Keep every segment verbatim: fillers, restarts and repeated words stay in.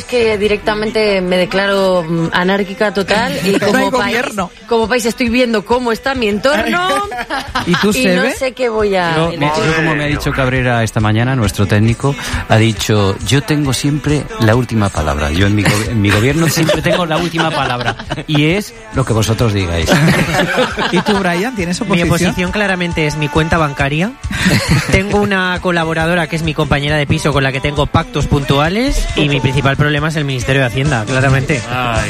que directamente me declaro anárquica total y como no país, como país estoy viendo cómo está mi entorno y, ¿tú y no sé qué voy a... Yo, yo, como me ha dicho Cabrera esta mañana, nuestro técnico, ha dicho, yo tengo siempre la última palabra. Yo en mi, go- en mi gobierno siempre tengo la última palabra y es lo que vosotros digáis. ¿Y tú, Brian, tienes oposición? Mi oposición claramente es mi cuenta bancaria. Tengo una colaboradora que es mi compañera de piso con la que tengo pactos puntuales y mi principal problema es el Ministerio de Hacienda, claramente. Ay.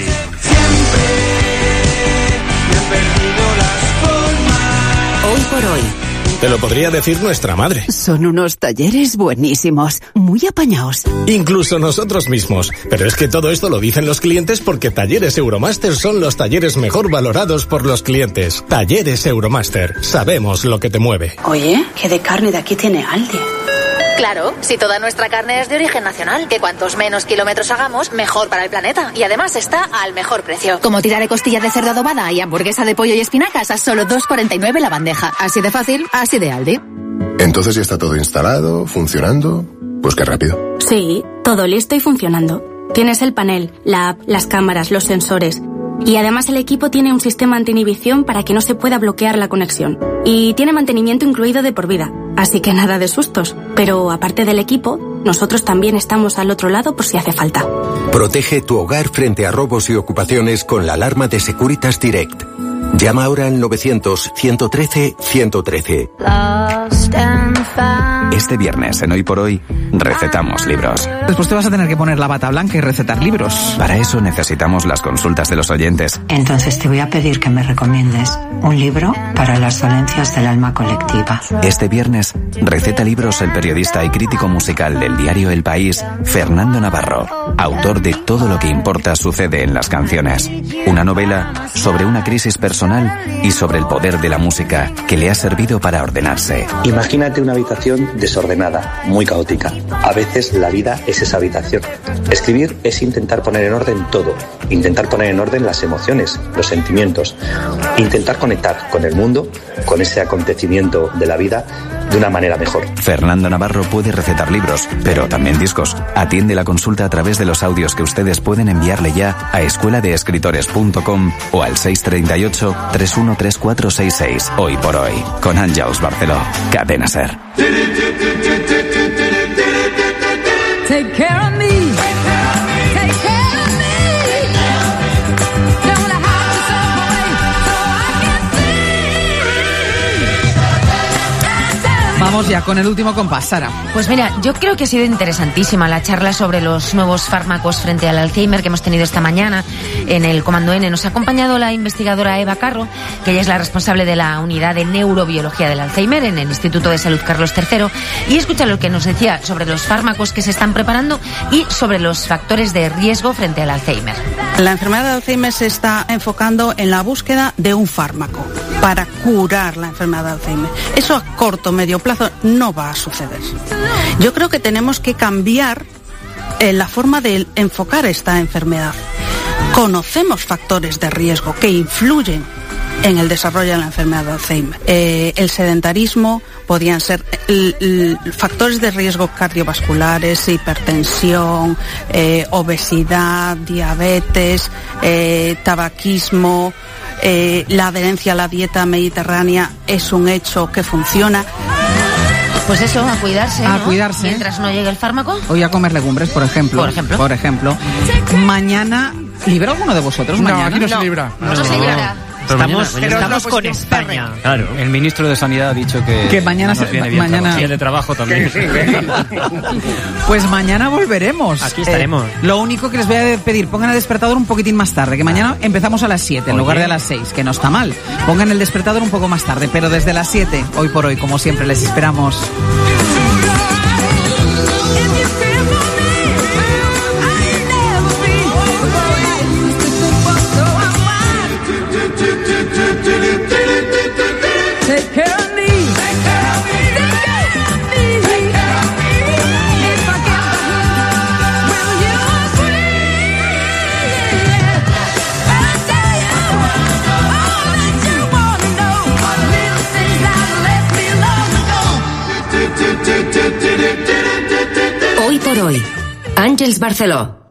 Hoy por hoy. Te lo podría decir nuestra madre. Son unos talleres buenísimos, muy apañados. Incluso nosotros mismos. Pero es que todo esto lo dicen los clientes porque Talleres Euromaster son los talleres mejor valorados por los clientes. Talleres Euromaster. Sabemos lo que te mueve. Oye, ¿qué de carne de aquí tiene Aldi? Claro, si toda nuestra carne es de origen nacional, que cuantos menos kilómetros hagamos, mejor para el planeta. Y además está al mejor precio. Como tira de costilla de cerdo adobada y hamburguesa de pollo y espinacas a solo dos cuarenta y nueve la bandeja. Así de fácil, así de Aldi. Entonces ya está todo instalado, funcionando. Pues qué rápido. Sí, todo listo y funcionando. Tienes el panel, la app, las cámaras, los sensores. Y además el equipo tiene un sistema anti-inhibición para que no se pueda bloquear la conexión. Y tiene mantenimiento incluido de por vida. Así que nada de sustos. Pero aparte del equipo, nosotros también estamos al otro lado por si hace falta. Protege tu hogar frente a robos y ocupaciones con la alarma de Securitas Direct. Llama ahora al novecientos, ciento trece, ciento trece. Este viernes, en Hoy por Hoy, recetamos libros. Después te vas a tener que poner la bata blanca y recetar libros. Para eso necesitamos las consultas de los oyentes. Entonces te voy a pedir que me recomiendes un libro para las dolencias del alma colectiva. Este viernes, receta libros el periodista y crítico musical del diario El País, Fernando Navarro, autor de Todo lo que importa sucede en las canciones. Una novela sobre una crisis personal y sobre el poder de la música que le ha servido para ordenarse. Imagínate una habitación desordenada, muy caótica. A veces la vida es esa habitación. Escribir es intentar poner en orden todo, intentar poner en orden las emociones, los sentimientos, intentar conectar con el mundo, con ese acontecimiento de la vida de una manera mejor. Fernando Navarro puede recetar libros, pero también discos. Atiende la consulta a través de los audios que ustedes pueden enviarle ya a escuela de escritores punto com o al seis treinta y ocho, treinta y uno treinta y cuatro sesenta y seis. Hoy por hoy, con Àngels Barceló. Cadena Ser. Take care of me. Take care of me. Don't have to separate so I can see. Vamos ya con el último compás, Sara. Pues mira, yo creo que ha sido interesantísima la charla sobre los nuevos fármacos frente al Alzheimer que hemos tenido esta mañana en el Comando N. Nos ha acompañado la investigadora Eva Carro, que ella es la responsable de la unidad de neurobiología del Alzheimer en el Instituto de Salud Carlos tercero, y escucha lo que nos decía sobre los fármacos que se están preparando y sobre los factores de riesgo frente al Alzheimer. La enfermedad de Alzheimer se está enfocando en la búsqueda de un fármaco para curar la enfermedad de Alzheimer. Eso a corto, medio plazo no va a suceder. Yo creo que tenemos que cambiar eh, la forma de enfocar esta enfermedad. Conocemos factores de riesgo que influyen en el desarrollo de la enfermedad de Alzheimer. Eh, el sedentarismo, podían ser l, l, factores de riesgo cardiovasculares, hipertensión, eh, obesidad, diabetes, eh, tabaquismo, eh, la adherencia a la dieta mediterránea es un hecho que funciona. Pues eso, a cuidarse, A ¿no? cuidarse. Mientras no llegue el fármaco. Hoy a comer legumbres, por ejemplo. Por ejemplo. Por ejemplo. Mañana, ¿libra alguno de vosotros No, mañana? aquí no se libra. No, no se libra. Pero Estamos, mañana- estamos con España. Claro, el ministro de Sanidad ha dicho que, Que mañana no nos se- viene bien mañana- trabajo. Y el de trabajo también. Pues mañana volveremos. Aquí estaremos. Eh, lo único que les voy a pedir, pongan el despertador un poquitín más tarde, que mañana empezamos a las siete en Oye. lugar de a las seis, que no está mal. Pongan el despertador un poco más tarde, pero desde las siete, hoy por hoy, como siempre, les esperamos. Take care of me. Take care of me. Take care of me. Take care of me. If I get the blues, will you agree? I tell you all that you wanna know. Little things that left me long ago. Hoy por hoy, Àngels Barceló.